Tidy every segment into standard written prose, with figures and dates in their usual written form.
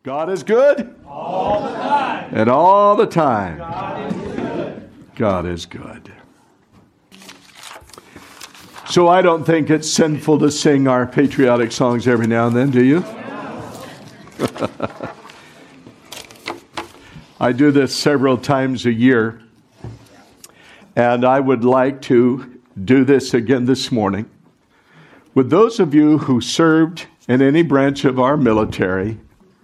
God is good. All the time. And all the time. God is good. God is good. So I don't think it's sinful to sing our patriotic songs every now and then, do you? I do this several times a year, and I would like to do this again this morning. With those of you who served in any branch of our military,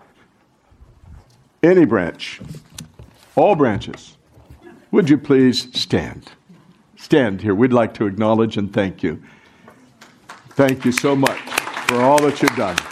any branch, all branches, would you please stand? Stand here. We'd like to acknowledge and thank you. Thank you so much for all that you've done.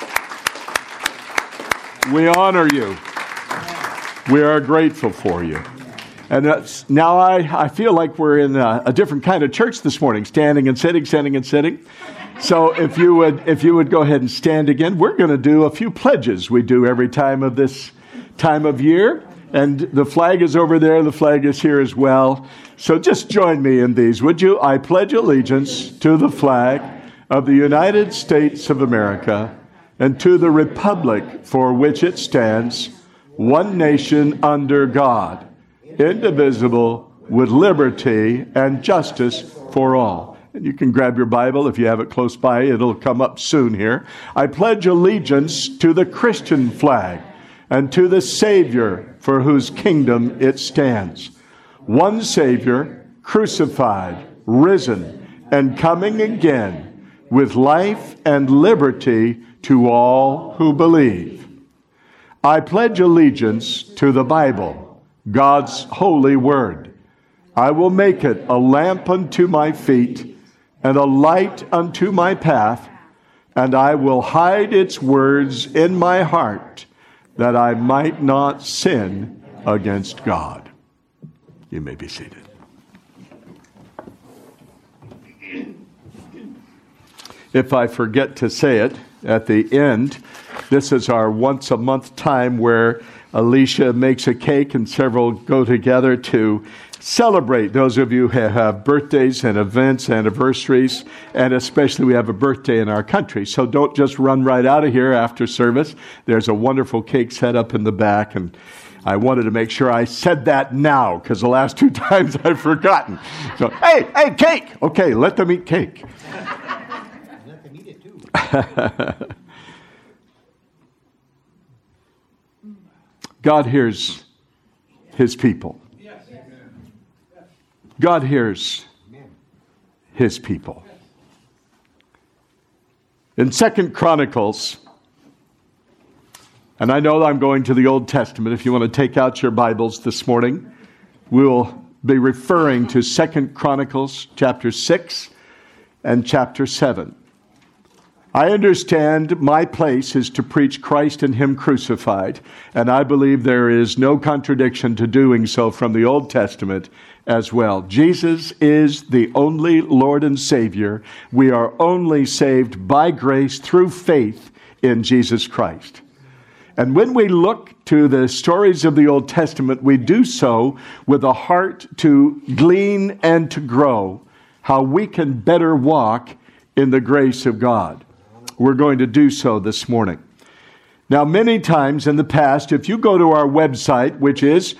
We honor you. We are grateful for you. And now I feel like we're in a different kind of church this morning, standing and sitting, standing and sitting. So if you would go ahead and stand again, we're going to do a few pledges we do every time of this time of year. And the flag is over there. The flag is here as well. So just join me in these, would you? I pledge allegiance to the flag of the United States of America and to the republic for which it stands, one nation under God, indivisible, with liberty and justice for all. And you can grab your Bible if you have it close by. It'll come up soon here. I pledge allegiance to the Christian flag and to the Savior for whose kingdom it stands. One Savior, crucified, risen, and coming again, with life and liberty to all who believe. I pledge allegiance to the Bible, God's holy word. I will make it a lamp unto my feet and a light unto my path, and I will hide its words in my heart, that I might not sin against God. You may be seated. If I forget to say it at the end, this is our once a month time where Alicia makes a cake and several go together to celebrate those of you who have birthdays and events, anniversaries, and especially we have a birthday in our country. So don't just run right out of here after service. There's a wonderful cake set up in the back, and I wanted to make sure I said that now because the last two times I've forgotten. So, hey, cake! Okay, let them eat cake. Let them eat it too. God hears his people. God hears his people. In 2 Chronicles, and I know I'm going to the Old Testament. If you want to take out your Bibles this morning, we'll be referring to 2 Chronicles chapter 6 and chapter 7. I understand my place is to preach Christ and Him crucified, and I believe there is no contradiction to doing so from the Old Testament as well. Jesus is the only Lord and Savior. We are only saved by grace through faith in Jesus Christ. And when we look to the stories of the Old Testament, we do so with a heart to glean and to grow how we can better walk in the grace of God. We're going to do so this morning. Now, many times in the past, if you go to our website, which is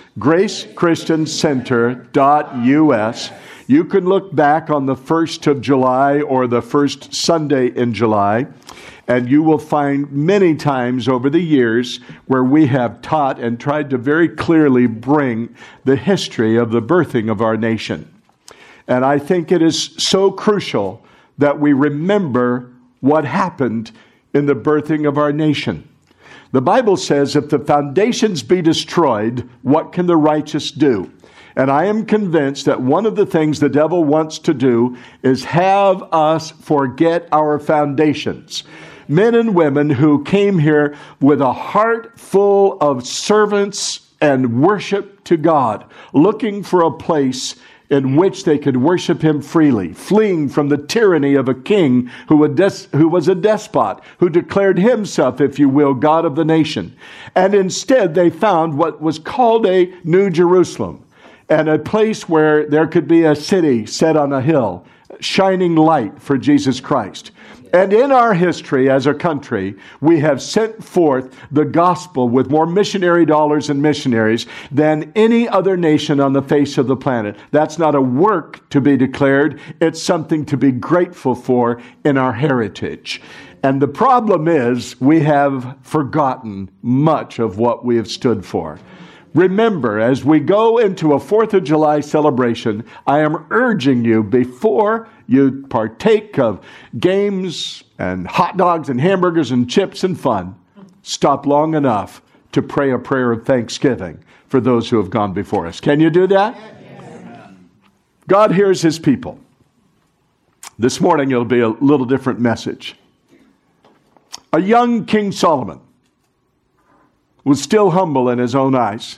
gracechristiancenter.us, you can look back on the 1st of July or the first Sunday in July, and you will find many times over the years where we have taught and tried to very clearly bring the history of the birthing of our nation. And I think it is so crucial that we remember what happened in the birthing of our nation. The Bible says, if the foundations be destroyed, what can the righteous do? And I am convinced that one of the things the devil wants to do is have us forget our foundations. Men and women who came here with a heart full of servants and worship to God, looking for a place in which they could worship Him freely, fleeing from the tyranny of a king who was a despot, who declared himself, if you will, God of the nation. And instead they found what was called a New Jerusalem, and a place where there could be a city set on a hill, shining light for Jesus Christ. And in our history as a country, we have sent forth the gospel with more missionary dollars and missionaries than any other nation on the face of the planet. That's not a work to be declared. It's something to be grateful for in our heritage. And the problem is we have forgotten much of what we have stood for. Remember, as we go into a 4th of July celebration, I am urging you, before you partake of games and hot dogs and hamburgers and chips and fun, stop long enough to pray a prayer of thanksgiving for those who have gone before us. Can you do that? Yes. God hears his people. This morning it'll be a little different message. A young King Solomon was still humble in his own eyes.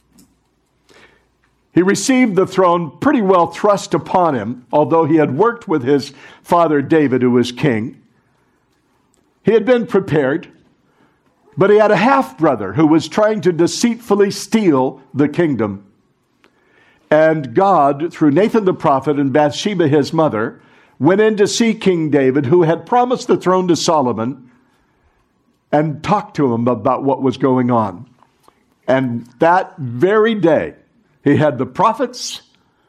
He received the throne pretty well thrust upon him, although he had worked with his father David, who was king. He had been prepared, but he had a half-brother who was trying to deceitfully steal the kingdom. And God, through Nathan the prophet and Bathsheba his mother, went in to see King David, who had promised the throne to Solomon, and talked to him about what was going on. And that very day, he had the prophets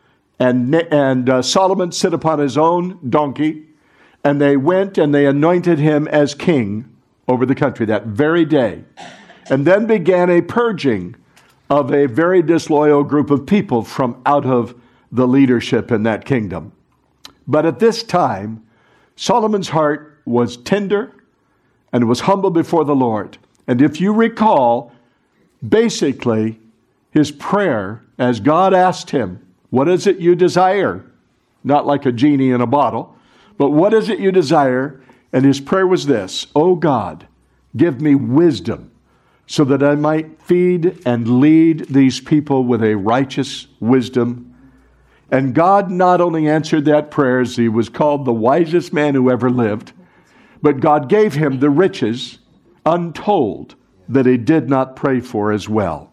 and Solomon sit upon his own donkey, and they went and they anointed him as king over the country that very day. And then began a purging of a very disloyal group of people from out of the leadership in that kingdom. But at this time, Solomon's heart was tender and was humble before the Lord. And if you recall, basically, his prayer, as God asked him, what is it you desire? Not like a genie in a bottle, but what is it you desire? And his prayer was this: "Oh God, give me wisdom so that I might feed and lead these people with a righteous wisdom." And God not only answered that prayer, as he was called the wisest man who ever lived, but God gave him the riches untold that he did not pray for as well.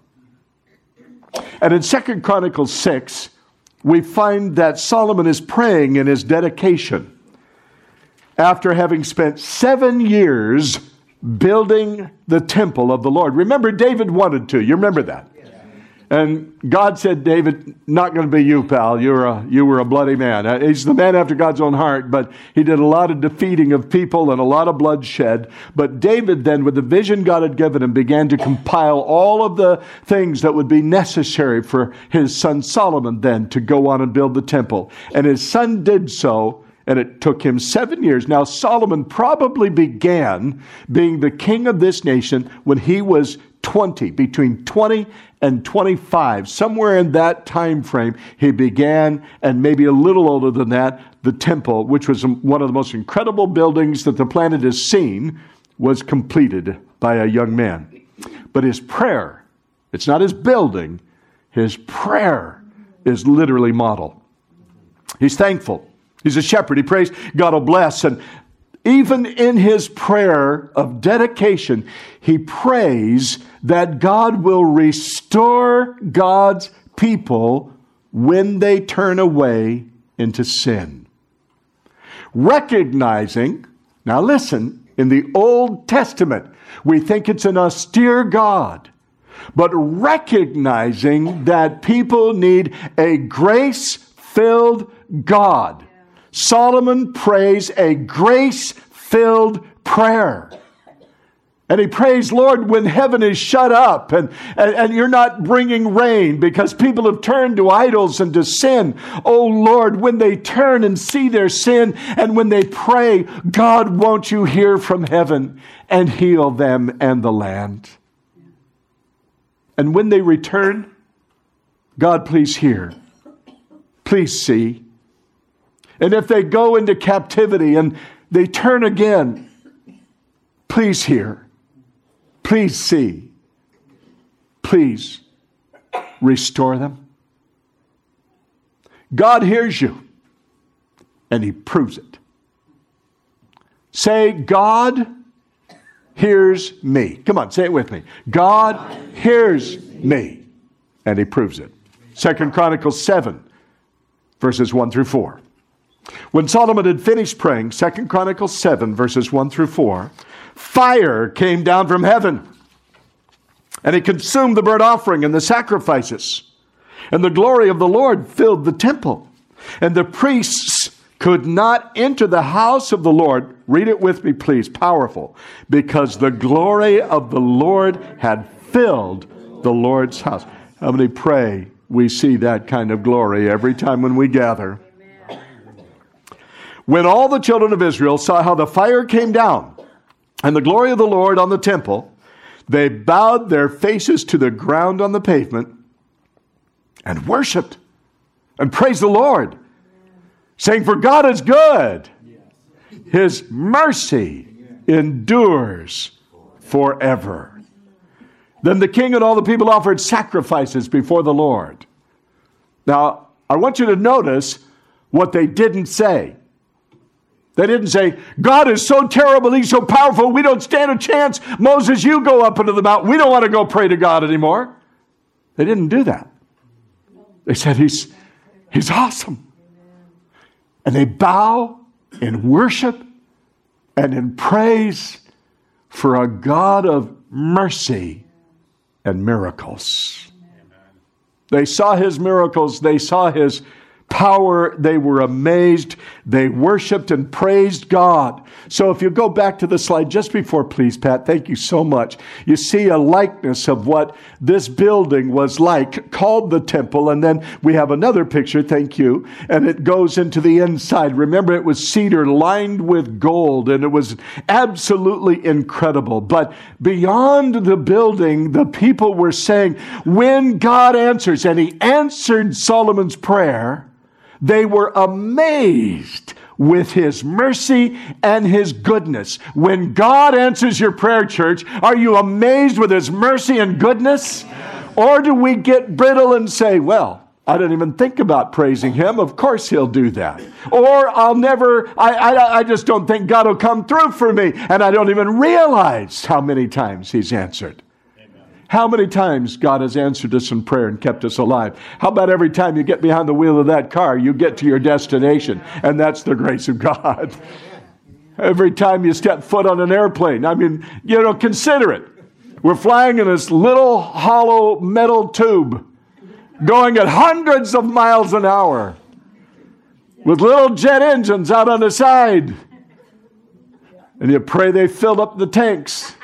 And in 2 Chronicles 6, we find that Solomon is praying in his dedication after having spent 7 years building the temple of the Lord. Remember, David wanted to. You remember that? And God said, "David, not going to be you, pal. You were a bloody man." He's the man after God's own heart, but he did a lot of defeating of people and a lot of bloodshed. But David then, with the vision God had given him, began to compile all of the things that would be necessary for his son Solomon then to go on and build the temple. And his son did so, and it took him 7 years. Now, Solomon probably began being the king of this nation when he was 20, between 20 and 25. Somewhere in that time frame, he began, and maybe a little older than that, the temple, which was one of the most incredible buildings that the planet has seen, was completed by a young man. But his prayer, it's not his building, his prayer is literally model. He's thankful. He's a shepherd. He prays God will bless. And even in his prayer of dedication, he prays that God will restore God's people when they turn away into sin. Recognizing, now listen, in the Old Testament, we think it's an austere God, but recognizing that people need a grace-filled God. Solomon prays a grace-filled prayer. And he prays, "Lord, when heaven is shut up and you're not bringing rain because people have turned to idols and to sin. Oh, Lord, when they turn and see their sin and when they pray, God, won't you hear from heaven and heal them and the land? And when they return, God, please hear. Please see. And if they go into captivity and they turn again, please hear. Please see. Please restore them." God hears you, and he proves it. Say, "God hears me." Come on, say it with me. God hears me, and he proves it. 2 Chronicles 7, verses 1 through 4. When Solomon had finished praying, 2 Chronicles 7, verses 1 through 4, fire came down from heaven, and it consumed the burnt offering and the sacrifices. And the glory of the Lord filled the temple. And the priests could not enter the house of the Lord. Read it with me, please. Powerful. Because the glory of the Lord had filled the Lord's house. How many pray we see that kind of glory every time when we gather? When all the children of Israel saw how the fire came down and the glory of the Lord on the temple, they bowed their faces to the ground on the pavement and worshiped and praised the Lord, saying, "For God is good. His mercy endures forever." Then the king and all the people offered sacrifices before the Lord. Now, I want you to notice what they didn't say. They didn't say, "God is so terrible, he's so powerful, we don't stand a chance. Moses, you go up into the mountain. We don't want to go pray to God anymore." They didn't do that. They said, He's awesome. And they bow in worship and in praise for a God of mercy and miracles. They saw his miracles. They saw his power. They were amazed. They worshiped and praised God. So if you go back to the slide just before, please, Pat, thank you so much. You see a likeness of what this building was like, called the temple. And then we have another picture, thank you, and it goes into the inside. Remember, it was cedar lined with gold, and it was absolutely incredible. But beyond the building, the people were saying, when God answers, and he answered Solomon's prayer, they were amazed with his mercy and his goodness. When God answers your prayer, church, are you amazed with his mercy and goodness? Or do we get brittle and say, well, I don't even think about praising him. Of course he'll do that. Or I just don't think God will come through for me. And I don't even realize how many times he's answered. How many times God has answered us in prayer and kept us alive? How about every time you get behind the wheel of that car, you get to your destination, and that's the grace of God. Every time you step foot on an airplane, I mean, consider it. We're flying in this little hollow metal tube, going at hundreds of miles an hour, with little jet engines out on the side. And you pray they filled up the tanks.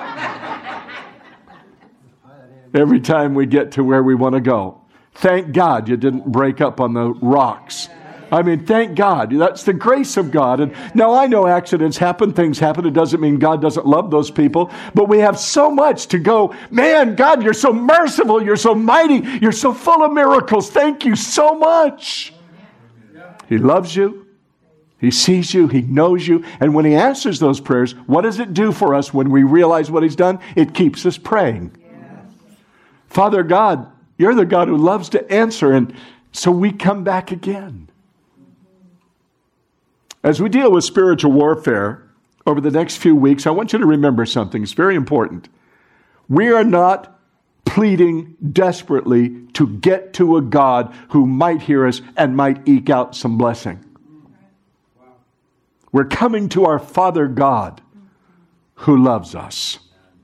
Every time we get to where we want to go. Thank God you didn't break up on the rocks. I mean, thank God. That's the grace of God. And now I know accidents happen, things happen. It doesn't mean God doesn't love those people. But we have so much to go, man, God, you're so merciful. You're so mighty. You're so full of miracles. Thank you so much. He loves you. He sees you. He knows you. And when he answers those prayers, what does it do for us when we realize what he's done? It keeps us praying. Father God, you're the God who loves to answer, and so we come back again. As we deal with spiritual warfare over the next few weeks, I want you to remember something. It's very important. We are not pleading desperately to get to a God who might hear us and might eke out some blessing. We're coming to our Father God who loves us.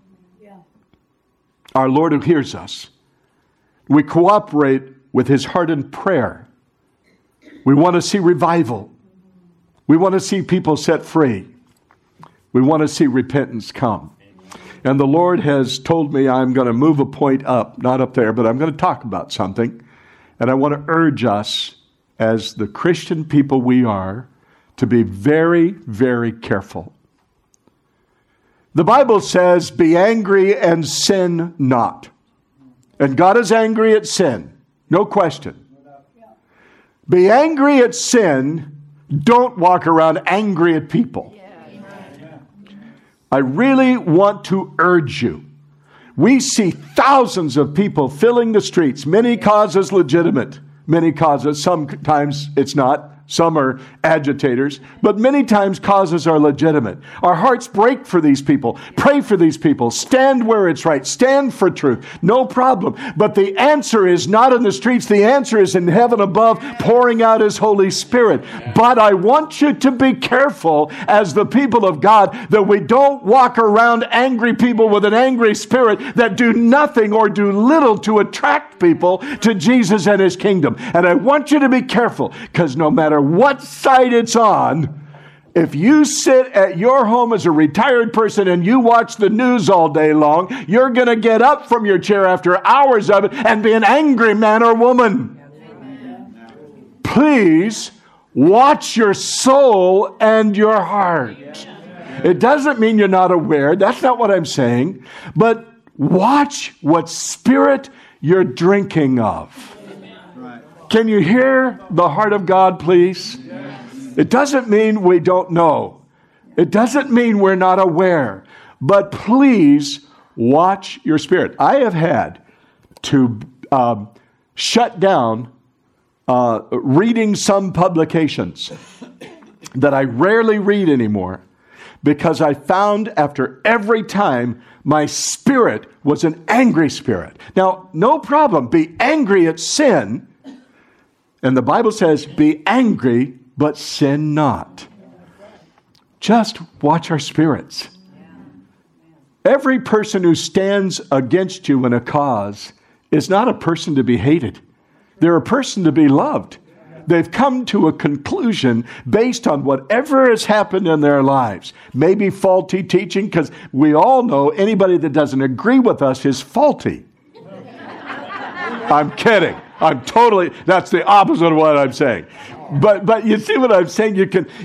Our Lord who hears us. We cooperate with his heart in prayer. We want to see revival. We want to see people set free. We want to see repentance come. And the Lord has told me I'm going to move a point up, not up there, but I'm going to talk about something. And I want to urge us, as the Christian people we are, to be very, very careful. The Bible says, be angry and sin not. And God is angry at sin. No question. Be angry at sin. Don't walk around angry at people. I really want to urge you. We see thousands of people filling the streets. Many causes legitimate. Many causes, sometimes it's not. Some are agitators, but many times causes are legitimate. Our hearts break for these people. Pray for these people. Stand where it's right. Stand for truth. No problem. But the answer is not in the streets. The answer is in heaven above, pouring out His Holy Spirit. But I want you to be careful as the people of God that we don't walk around angry people with an angry spirit that do nothing or do little to attract people to Jesus and His kingdom. And I want you to be careful, because no matter what side it's on, if you sit at your home as a retired person and you watch the news all day long, you're going to get up from your chair after hours of it and be an angry man or woman. Please watch your soul and your heart. It doesn't mean you're not aware. That's not what I'm saying. But watch what spirit you're drinking of. Can you hear the heart of God, please? It doesn't mean we don't know. It doesn't mean we're not aware. But please watch your spirit. I have had to shut down reading some publications that I rarely read anymore, because I found after every time my spirit was an angry spirit. Now, no problem. Be angry at sin. And the Bible says, be angry, but sin not. Just watch our spirits. Every person who stands against you in a cause is not a person to be hated. They're a person to be loved. They've come to a conclusion based on whatever has happened in their lives. Maybe faulty teaching, because we all know anybody that doesn't agree with us is faulty. I'm kidding. That's the opposite of what I'm saying. But you see what I'm saying?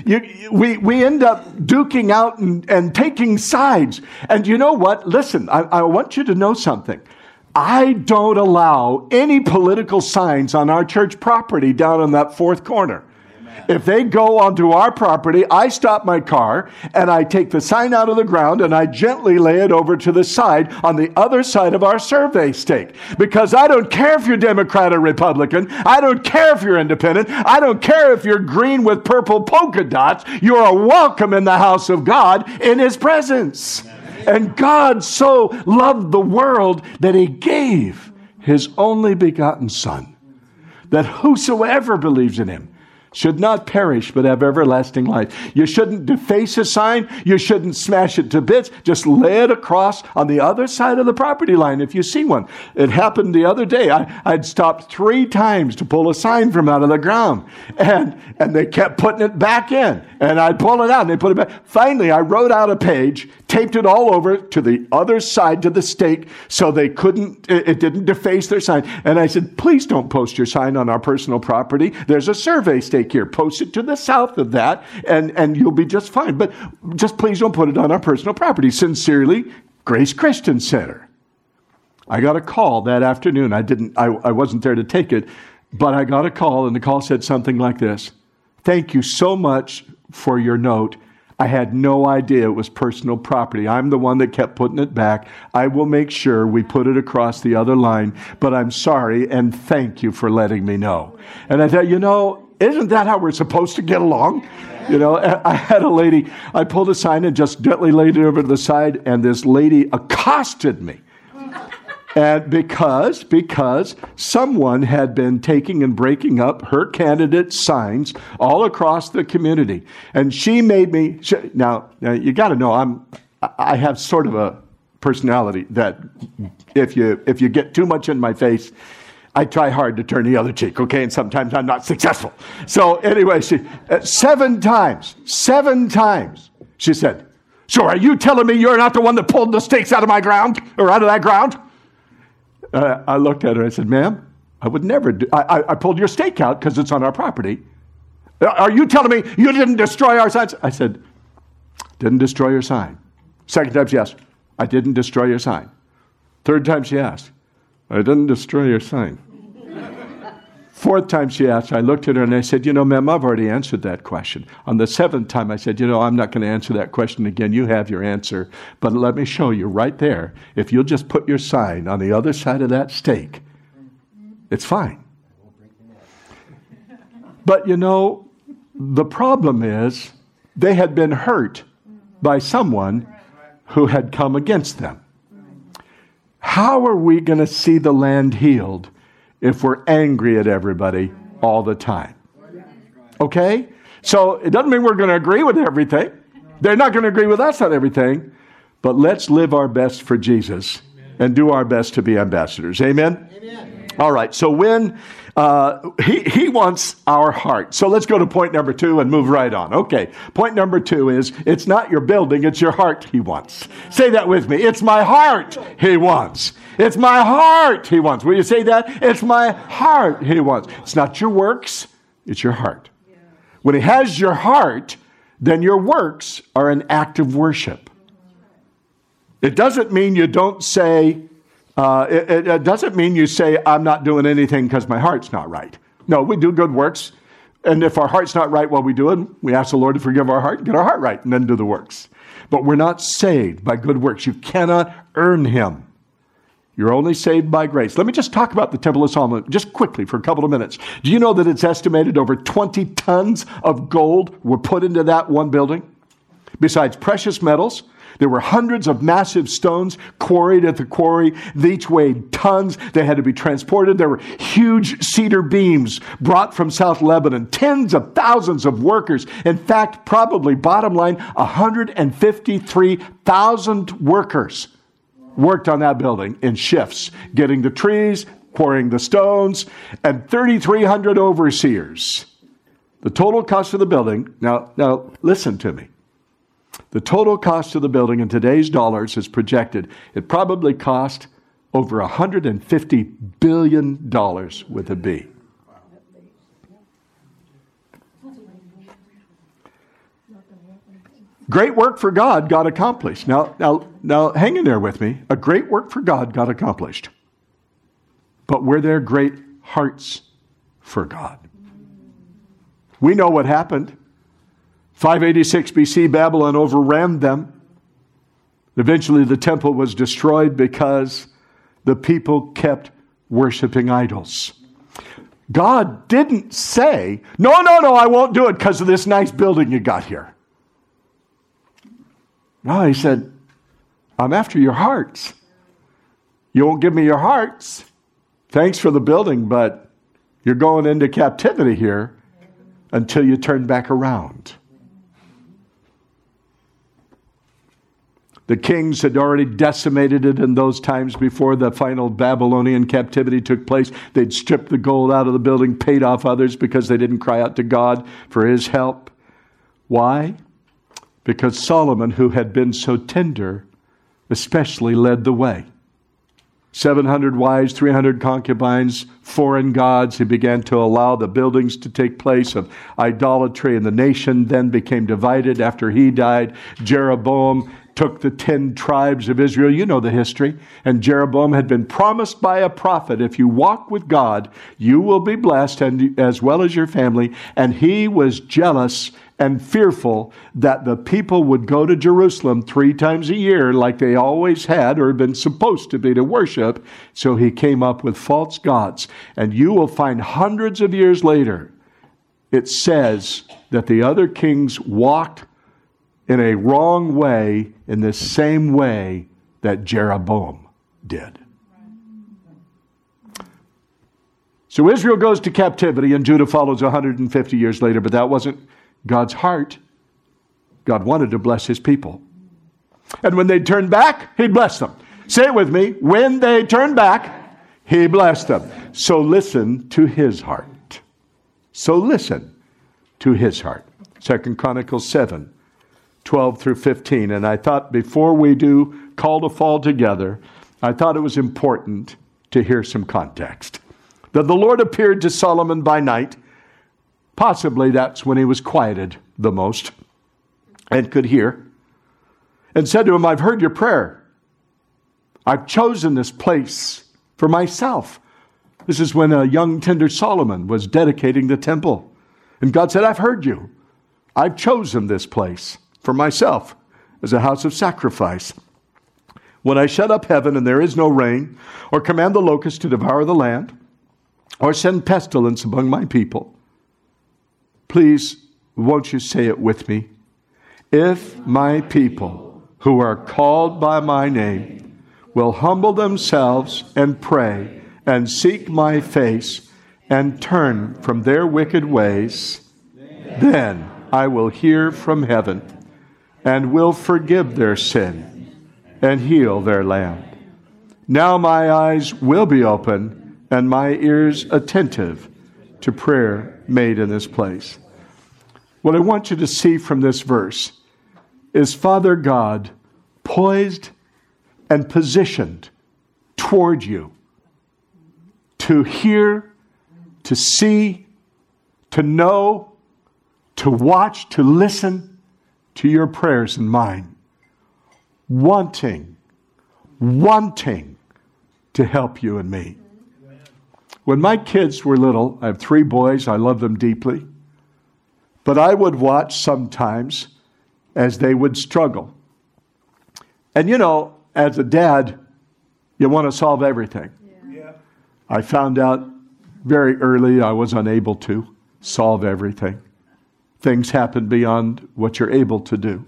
We end up duking out and taking sides. And you know what? Listen, I want you to know something. I don't allow any political signs on our church property down in that fourth corner. If they go onto our property, I stop my car and I take the sign out of the ground and I gently lay it over to the side on the other side of our survey stake. Because I don't care if you're Democrat or Republican. I don't care if you're independent. I don't care if you're green with purple polka dots. You are welcome in the house of God in His presence. And God so loved the world that He gave His only begotten Son, that whosoever believes in Him should not perish but have everlasting life. You shouldn't deface a sign. You shouldn't smash it to bits. Just lay it across on the other side of the property line if you see one. It happened the other day. I'd stopped 3 times to pull a sign from out of the ground. And they kept putting it back in. And I'd pull it out and they put it back. Finally, I wrote out a page, taped it all over to the other side to the stake so they couldn't, it didn't deface their sign. And I said, please don't post your sign on our personal property. There's a survey stake here. Post it to the south of that and you'll be just fine. But just please don't put it on our personal property. Sincerely, Grace Christian Center. I got a call that afternoon. I wasn't there to take it, but I got a call and the call said something like this. Thank you so much for your note. I had no idea it was personal property. I'm the one that kept putting it back. I will make sure we put it across the other line, but I'm sorry and thank you for letting me know. And I thought, isn't that how we're supposed to get along? I had a lady, I pulled a sign and just gently laid it over to the side, and this lady accosted me. And because someone had been taking and breaking up her candidate signs all across the community. And she made me, now you got to know, I have sort of a personality that if you get too much in my face, I try hard to turn the other cheek, okay? And sometimes I'm not successful. So anyway, she 7 times, she said, so are you telling me you're not the one that pulled the stakes out of my ground or out of that ground? I looked at her and I said, ma'am, I would never do. I pulled your stake out because it's on our property. Are you telling me you didn't destroy our signs? I said, didn't destroy your sign. Second time she asked, I didn't destroy your sign. Third time she asked, I didn't destroy your sign. Fourth time she asked, I looked at her and I said, ma'am, I've already answered that question. On the 7th time, I said, I'm not going to answer that question again. You have your answer. But let me show you right there. If you'll just put your sign on the other side of that stake, it's fine. But The problem is they had been hurt by someone who had come against them. How are we going to see the land healed if we're angry at everybody all the time? Okay? So it doesn't mean we're going to agree with everything. They're not going to agree with us on everything. But let's live our best for Jesus and do our best to be ambassadors. Amen? Amen. All right. So when he wants our heart. So let's go to point number 2 and move right on. Okay. Point number 2 is it's not your building, it's your heart he wants. Say that with me. It's my heart he wants. It's my heart he wants. Will you say that? It's my heart he wants. It's not your works, it's your heart. When he has your heart, then your works are an act of worship. It doesn't mean you don't say, it doesn't mean you say, I'm not doing anything because my heart's not right. No, we do good works. And if our heart's not right while we do it, we ask the Lord to forgive our heart, get our heart right, and then do the works. But we're not saved by good works. You cannot earn him. You're only saved by grace. Let me just talk about the Temple of Solomon just quickly for a couple of minutes. Do you know that it's estimated over 20 tons of gold were put into that one building? Besides precious metals, there were hundreds of massive stones quarried at the quarry. They each weighed tons. They had to be transported. There were huge cedar beams brought from South Lebanon. Tens of thousands of workers. In fact, probably, bottom line, 153,000 workers worked on that building in shifts, getting the trees, quarrying the stones, and 3,300 overseers. The total cost of the building, now listen to me. The total cost of the building in today's dollars is projected. It probably cost over $150 billion with a B. Great work for God got accomplished. Now, hang in there with me. A great work for God got accomplished. But were there great hearts for God? We know what happened. 586 BC, Babylon overran them. Eventually, the temple was destroyed because the people kept worshiping idols. God didn't say, no, I won't do it because of this nice building you got here. No, he said, I'm after your hearts. You won't give me your hearts. Thanks for the building, but you're going into captivity here until you turn back around. The kings had already decimated it in those times before the final Babylonian captivity took place. They'd stripped the gold out of the building, paid off others because they didn't cry out to God for his help. Why? Because Solomon, who had been so tender, especially led the way. 700 wives, 300 concubines, foreign gods. He began to allow the buildings to take place of idolatry, and the nation then became divided after he died. Jeroboam took the 10 tribes of Israel. You know the history. And Jeroboam had been promised by a prophet, if you walk with God, you will be blessed, and as well as your family. And he was jealous and fearful that the people would go to Jerusalem 3 times a year like they always had or been supposed to be to worship. So he came up with false gods. And you will find hundreds of years later, it says that the other kings walked in a wrong way in the same way that Jeroboam did. So Israel goes to captivity and Judah follows 150 years later, but that wasn't God's heart. God wanted to bless his people. And when they turned back, he blessed them. Say it with me. When they turned back, he blessed them. So listen to his heart. So listen to his heart. 2 Chronicles 7, 12 through 15. And I thought before we do call to fall together, I thought it was important to hear some context. That the Lord appeared to Solomon by night. Possibly that's when he was quieted the most and could hear. And said to him, I've heard your prayer. I've chosen this place for myself. This is when a young tender Solomon was dedicating the temple. And God said, I've heard you. I've chosen this place for myself as a house of sacrifice. When I shut up heaven and there is no rain, or command the locusts to devour the land, or send pestilence among my people, please, Won't you say it with me? If my people who are called by my name will humble themselves and pray and seek my face and turn from their wicked ways, then I will hear from heaven and will forgive their sin and heal their land. Now my eyes will be open and my ears attentive to prayer made in this place. What I want you to see from this verse is Father God poised and positioned toward you to hear, to see, to know, to watch, to listen to your prayers and mine, wanting to help you and me. When my kids were little, I have 3 boys, I love them deeply, but I would watch sometimes as they would struggle. And as a dad, you want to solve everything. Yeah. I found out very early I was unable to solve everything. Things happen beyond what you're able to do.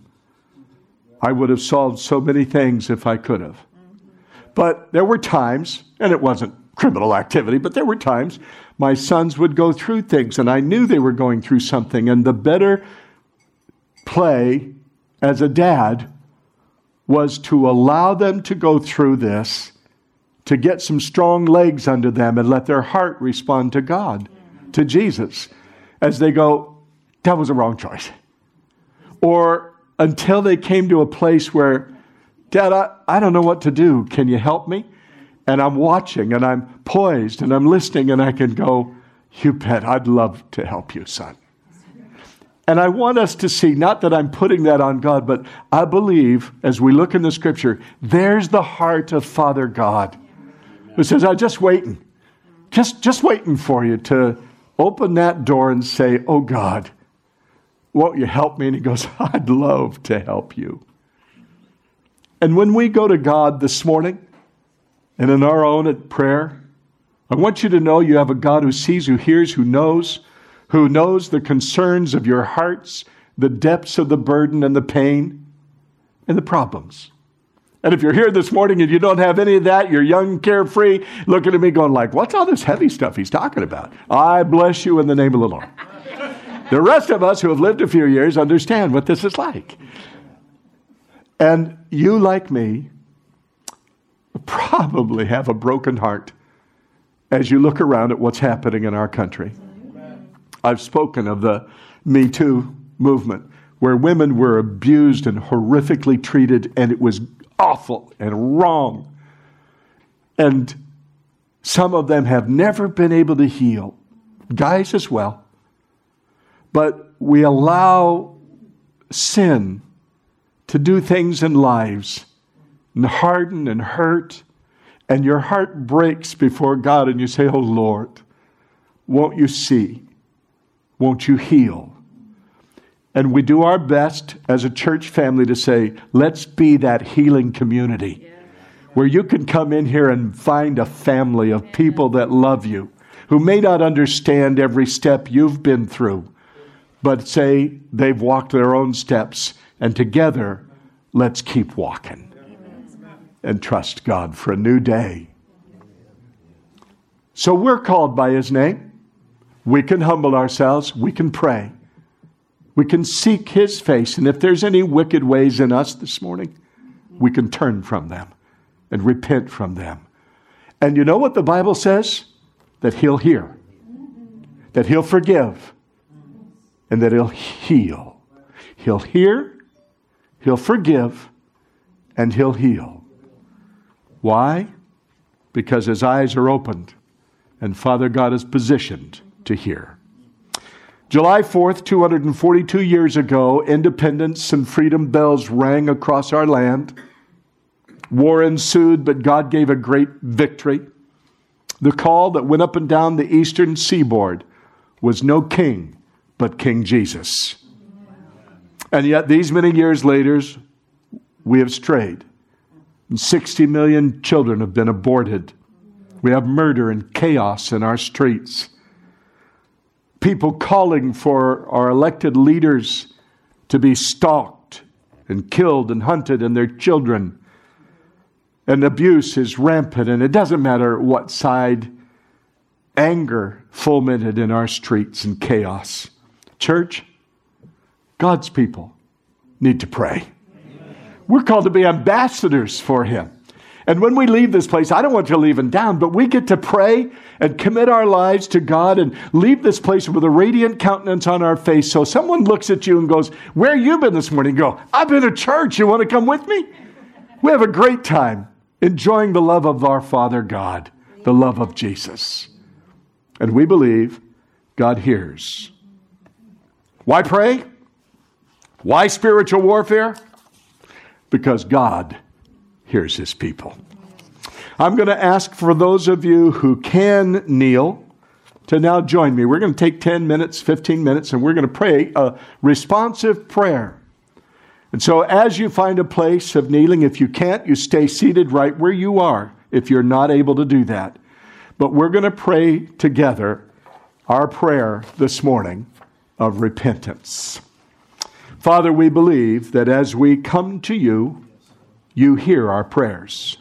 I would have solved so many things if I could have. But there were times, and it wasn't criminal activity, but there were times my sons would go through things, and I knew they were going through something. And the better play as a dad was to allow them to go through this, to get some strong legs under them and let their heart respond to God, to Jesus, as they go, that was a wrong choice. Or until they came to a place where, Dad, I don't know what to do. Can you help me? And I'm watching and I'm poised and I'm listening and I can go, you bet, I'd love to help you, son. And I want us to see, not that I'm putting that on God, but I believe as we look in the scripture, there's the heart of Father God who says, I'm just waiting. Just waiting for you to open that door and say, oh God, won't you help me? And he goes, I'd love to help you. And when we go to God this morning and in our own prayer, I want you to know you have a God who sees, who hears, who knows the concerns of your hearts, the depths of the burden and the pain and the problems. And if you're here this morning and you don't have any of that, you're young, carefree, looking at me going like, what's all this heavy stuff he's talking about? I bless you in the name of the Lord. The rest of us who have lived a few years understand what this is like. And you, like me, probably have a broken heart as you look around at what's happening in our country. I've spoken of the Me Too movement, where women were abused and horrifically treated, and it was awful and wrong. And some of them have never been able to heal. Guys as well. But we allow sin to do things in lives and harden and hurt, and your heart breaks before God and you say, oh Lord, won't you see? Won't you heal? And we do our best as a church family to say, let's be that healing community where you can come in here and find a family of people that love you, who may not understand every step you've been through, but say they've walked their own steps, and together, let's keep walking and trust God for a new day. So we're called by His name. We can humble ourselves. We can pray. We can seek His face. And if there's any wicked ways in us this morning, we can turn from them and repent from them. And you know what the Bible says? That He'll hear, that He'll forgive, and that He'll heal. He'll hear, He'll forgive, and He'll heal. Why? Because His eyes are opened and Father God is positioned to hear. July 4th, 242 years ago, independence and freedom bells rang across our land. War ensued, but God gave a great victory. The call that went up and down the eastern seaboard was no king, but King Jesus. And yet, these many years later, we have strayed. And 60 million children have been aborted. We have murder and chaos in our streets. People calling for our elected leaders to be stalked and killed and hunted, and their children. And abuse is rampant, and it doesn't matter what side. Anger fomented in our streets and chaos. Church, God's people need to pray. We're called to be ambassadors for Him. And when we leave this place, I don't want you leaving down, but we get to pray and commit our lives to God and leave this place with a radiant countenance on our face. So someone looks at you and goes, "Where you been this morning?" You go, "I've been to church. You want to come with me?" We have a great time enjoying the love of our Father God, the love of Jesus. And we believe God hears. Why pray? Why spiritual warfare? Because God hears His people. I'm going to ask for those of you who can kneel to now join me. We're going to take 10 minutes, 15 minutes, and we're going to pray a responsive prayer. And so as you find a place of kneeling, if you can't, you stay seated right where you are if you're not able to do that. But we're going to pray together our prayer this morning of repentance. Father, we believe that as we come to you, you hear our prayers.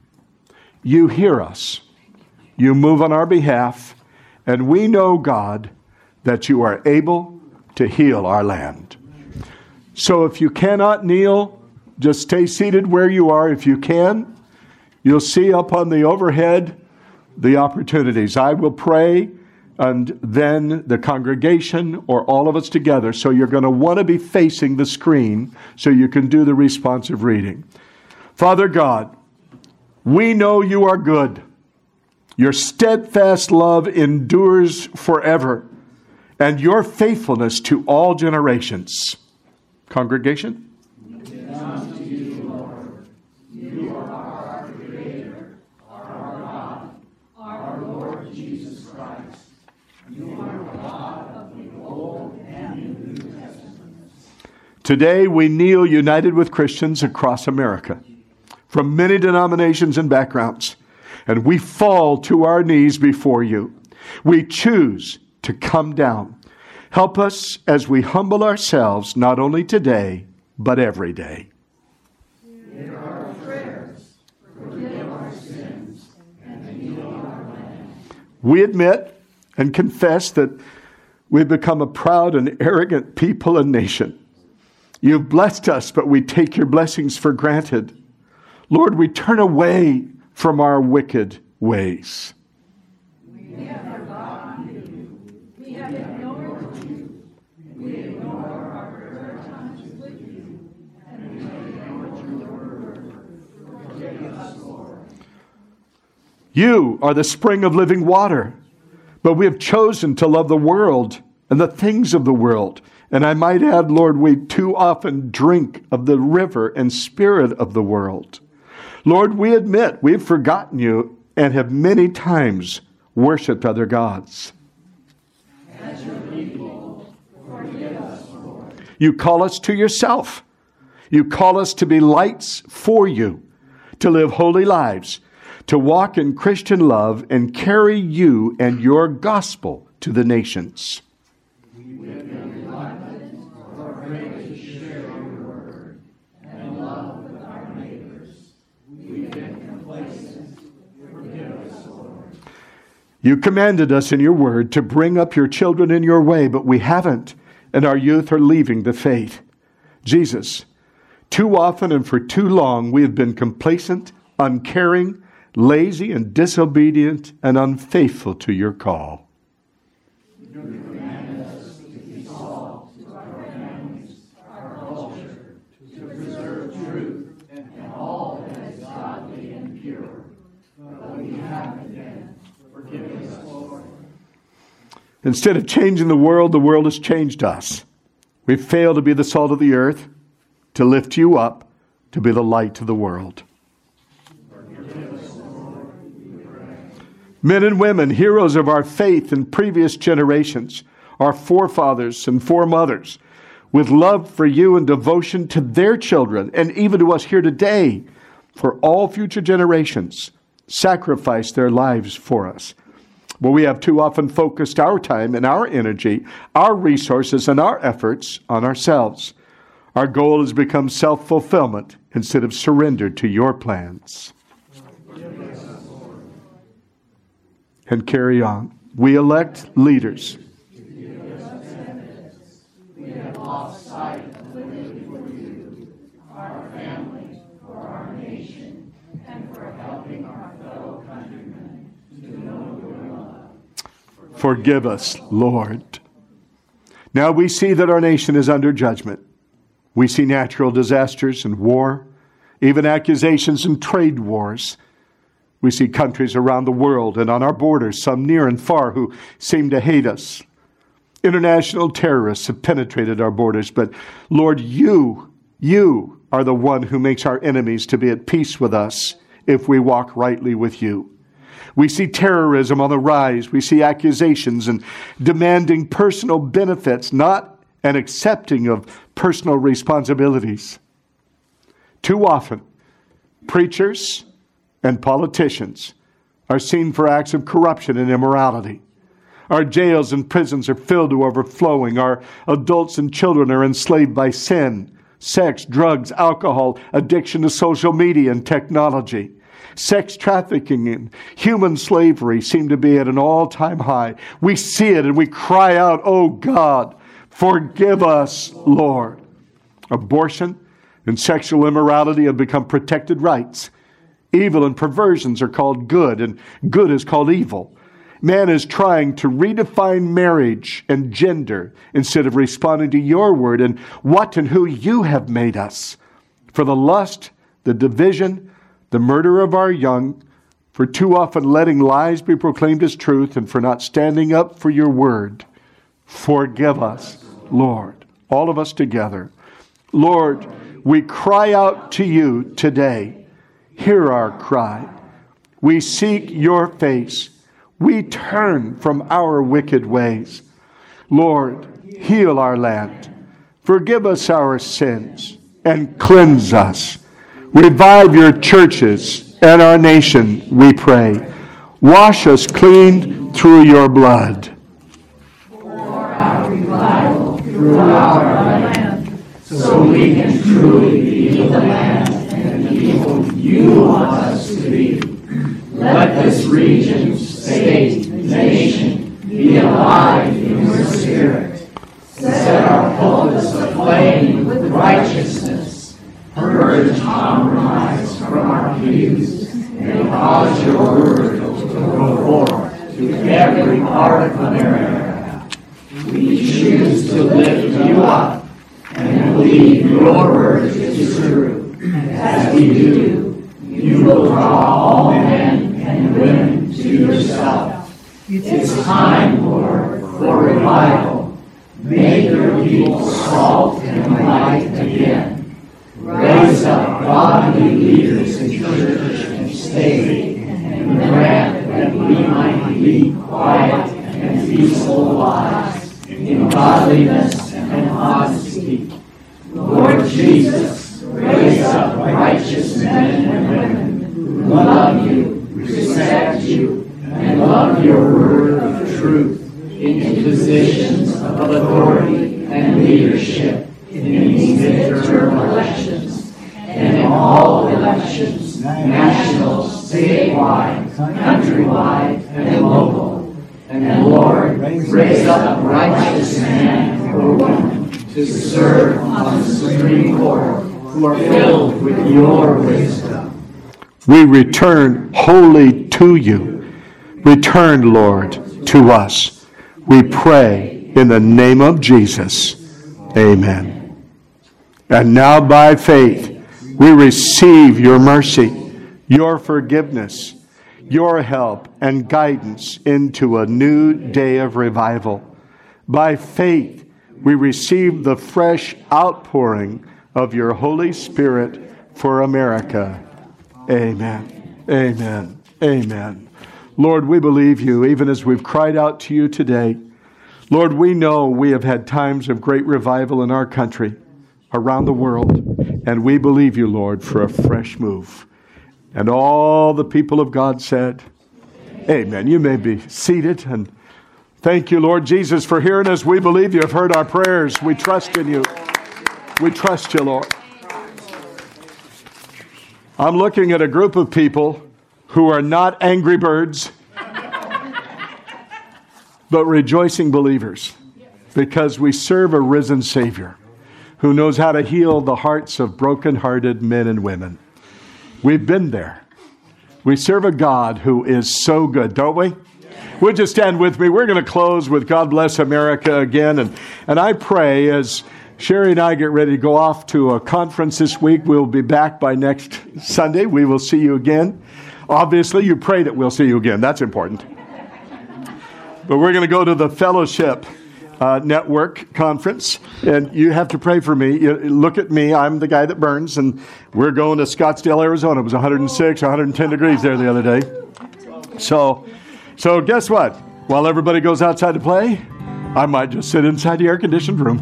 You hear us. You move on our behalf. And we know, God, that you are able to heal our land. So if you cannot kneel, just stay seated where you are. If you can, you'll see up on the overhead the opportunities. I will pray, and then the congregation or all of us together. So you're going to want to be facing the screen so you can do the responsive reading. Father God, we know you are good. Your steadfast love endures forever, and your faithfulness to all generations. Congregation? Today we kneel united with Christians across America from many denominations and backgrounds, and we fall to our knees before you. We choose to come down. Help us as we humble ourselves, not only today, but every day. Hear our prayers, forgive our sins, and heal our land. We admit and confess that we've become a proud and arrogant people and nation. You've blessed us, but we take your blessings for granted. Lord, we turn away from our wicked ways. We have forgotten you. We have ignored you. We ignore our prayer times with you. And we ignore your word. Forgive us, Lord. You are the spring of living water, but we have chosen to love the world and the things of the world. And I might add, Lord, we too often drink of the river and spirit of the world. Lord, we admit we've forgotten you and have many times worshiped other gods. As your people, forgive us, Lord. You call us to yourself. You call us to be lights for you, to live holy lives, to walk in Christian love and carry you and your gospel to the nations. You commanded us in your word to bring up your children in your way, but we haven't, and our youth are leaving the faith. Jesus, too often and for too long we have been complacent, uncaring, lazy, and disobedient, and unfaithful to your call. You command us to be salt to our families, our culture, to preserve truth and all that is godly and pure. But we haven't been. Forgive us, Lord. Instead of changing the world has changed us. We've failed to be the salt of the earth, to lift you up, to be the light of the world. Forgive us, Lord, we pray. Men and women, heroes of our faith in previous generations, our forefathers and foremothers, with love for you and devotion to their children, and even to us here today, for all future generations, sacrifice their lives for us. Well, we have too often focused our time and our energy, our resources and our efforts on ourselves. Our goal has become self-fulfillment instead of surrender to your plans. And carry on. We elect leaders. We have lost sight of living for you, our family, for our nation, and for helping our fellow countrymen to know your love. Forgive us, Lord. Now we see that our nation is under judgment. We see natural disasters and war, even accusations and trade wars. We see countries around the world and on our borders, some near and far, who seem to hate us. International terrorists have penetrated our borders, but Lord, you are the one who makes our enemies to be at peace with us if we walk rightly with you. We see terrorism on the rise. We see accusations and demanding personal benefits, not an accepting of personal responsibilities. Too often, preachers and politicians are seen for acts of corruption and immorality. Our jails and prisons are filled to overflowing. Our adults and children are enslaved by sin, sex, drugs, alcohol, addiction to social media and technology. Sex trafficking and human slavery seem to be at an all-time high. We see it and we cry out, "Oh God, forgive us, Lord." Abortion and sexual immorality have become protected rights. Evil and perversions are called good, and good is called evil. Man is trying to redefine marriage and gender instead of responding to your word and what and who you have made us. For the lust, the division, the murder of our young, for too often letting lies be proclaimed as truth, and for not standing up for your word. Forgive us, Lord, all of us together. Lord, we cry out to you today. Hear our cry. We seek your face. We turn from our wicked ways. Lord, heal our land. Forgive us our sins and cleanse us. Revive your churches and our nation, we pray. Wash us clean through your blood. For our revival throughout our land, so we can truly be the land and people you want us to be. Let this region, state, nation be alive in your spirit. Set our pulpits aflame with righteousness. Purge compromise from our pews and cause your word to go forth to every part of America. We choose to lift you up and believe your word is true. As we do, you will draw all men and women to yourself. It's time, Lord, for revival. Make your people salt and light again. Raise up godly leaders in church and state, and grant that we might lead quiet and peaceful lives in godliness and honesty. Lord Jesus, raise up righteous men and women who love you, respect you, and love your word of truth in positions of authority and leadership in these midterm elections and in all elections, national, statewide, countrywide, and local. And Lord, raise up righteous man or woman to serve on the Supreme Court who are filled with your wisdom. We return wholly to you. Return, Lord, to us. We pray in the name of Jesus. Amen. And now by faith, we receive your mercy, your forgiveness, your help and guidance into a new day of revival. By faith, we receive the fresh outpouring of your Holy Spirit for America. Amen. Amen. Amen. Lord, we believe you even as we've cried out to you today. Lord, we know we have had times of great revival in our country, around the world, and we believe you, Lord, for a fresh move. And all the people of God said, Amen. You may be seated. And thank you, Lord Jesus, for hearing us. We believe you have heard our prayers. We trust in you. We trust you, Lord. I'm looking at a group of people who are not angry birds, but rejoicing believers, because we serve a risen Savior who knows how to heal the hearts of broken-hearted men and women. We've been there. We serve a God who is so good, don't we? Would you stand with me? We're going to close with God Bless America again. And I pray as Sherry and I get ready to go off to a conference this week, we'll be back by next Sunday. We will see you again. Obviously, you pray that we'll see you again. That's important. But we're going to go to the Fellowship Network conference, and you have to pray for me. Look at me. I'm the guy that burns, and we're going to Scottsdale, Arizona. It was 106, 110 degrees there the other day. So guess what? While everybody goes outside to play, I might just sit inside the air-conditioned room.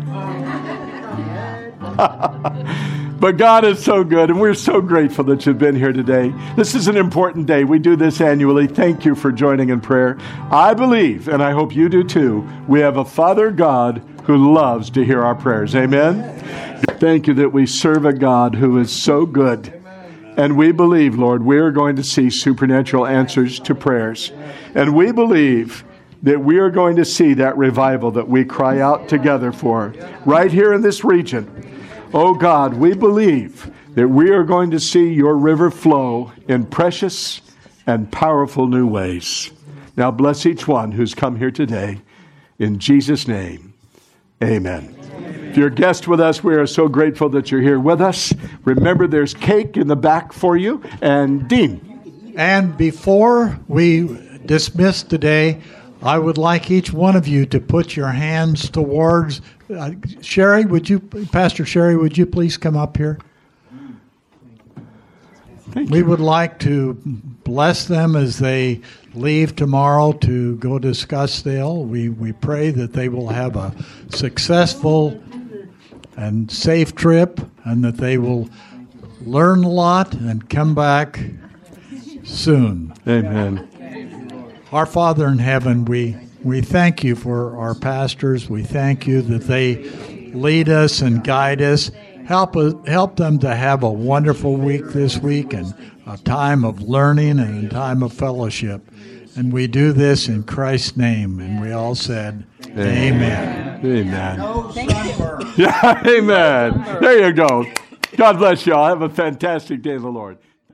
But God is so good, and we're so grateful that you've been here today. This is an important day. We do this annually. Thank you for joining in prayer. I believe, and I hope you do too, we have a Father God who loves to hear our prayers. Amen? Thank you that we serve a God who is so good. And we believe, Lord, we are going to see supernatural answers to prayers. And we believe that we are going to see that revival that we cry out together for right here in this region. Oh God, we believe that we are going to see your river flow in precious and powerful new ways. Now bless each one who's come here today. In Jesus' name, amen. If you're a guest with us, we are so grateful that you're here with us. Remember, there's cake in the back for you. And Dean. And before we dismiss today, I would like each one of you to put your hands towards Pastor Sherry, would you please come up here? We would like to bless them as they leave tomorrow to go to Scottsdale. We pray that they will have a successful and safe trip, and that they will learn a lot and come back soon. Amen. Our Father in heaven, we thank you for our pastors. We thank you that they lead us and guide us. Help them to have a wonderful week this week, and a time of learning and a time of fellowship. And we do this in Christ's name. And we all said, Amen. Amen. No sunburn. Yeah, amen. There you go. God bless you all. Have a fantastic day in the Lord.